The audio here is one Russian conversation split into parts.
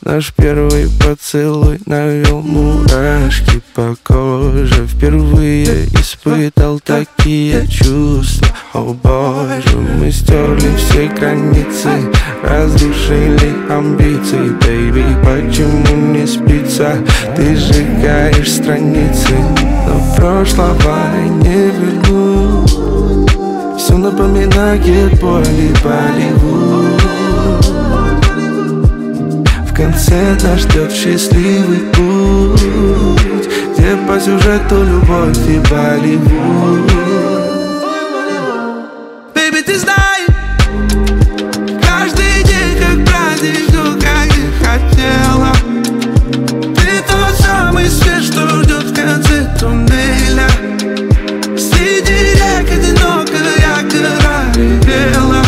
Наш первый поцелуй навел мурашки по коже. Впервые испытал такие чувства. О боже, мы стерли все границы, разрушили амбиции. Бэйби, почему не спится? Ты сжигаешь страницы, но прошлого не вернуть. Все напоминает Болливуд. В конце нас ждет счастливый путь, где по сюжету любовь и Болливуд. Baby, ты знай, каждый день как праздник, жду, как ты хотела. Ты тот самый свет, что ждет в конце туннеля. Среди рек одинокая гора ревела.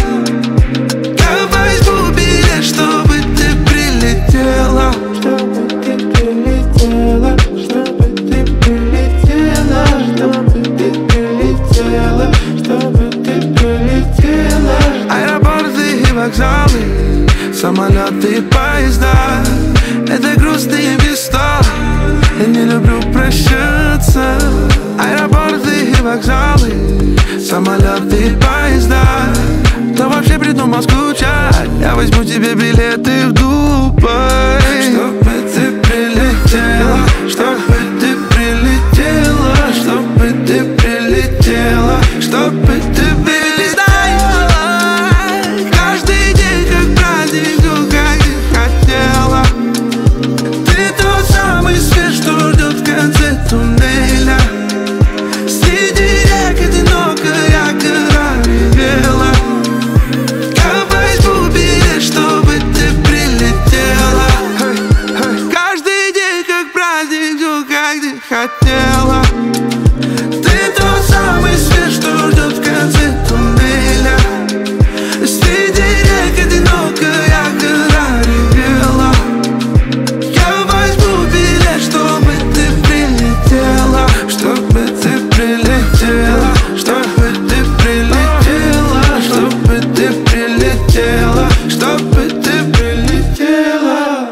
Давай возьму билет, чтобы ты прилетела. Чтобы ты прилетела, чтобы ты прилетела, чтобы ты прилетела, чтобы ты прилетела. Аэропорты и вокзалы, самолеты и поезда — это грустные места, я не люблю прощаться. Аэропорты и вокзалы, самолеты и поезда. Кто вообще придумал скучать? Я возьму тебе билеты в Дубай. Чтобы ты прилетела, чтобы ты прилетела, чтобы ты прилетела, чтобы ты прилетела. Каждый день как праздник, жду, как ты хотела. Ты тот самый свет, что ждет в конце туннеля. Среди рек одинокая гора ревела. Давай возьму билет, чтобы ты прилетела. Каждый день как праздник, жду, как ты хотела. Ты тот самый свет, что ждет в конце туннеля. Среди рек одинокая гора ревела. Я возьму билет, чтобы ты прилетела, чтобы ты прилетела, чтобы ты прилетела, чтобы ты прилетела, чтобы ты прилетела.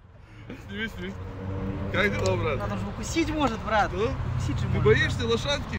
Сними. Как дела, брат? Надо же укусить может, брат. Ну? Укусить же Ты может. боишься лошадки?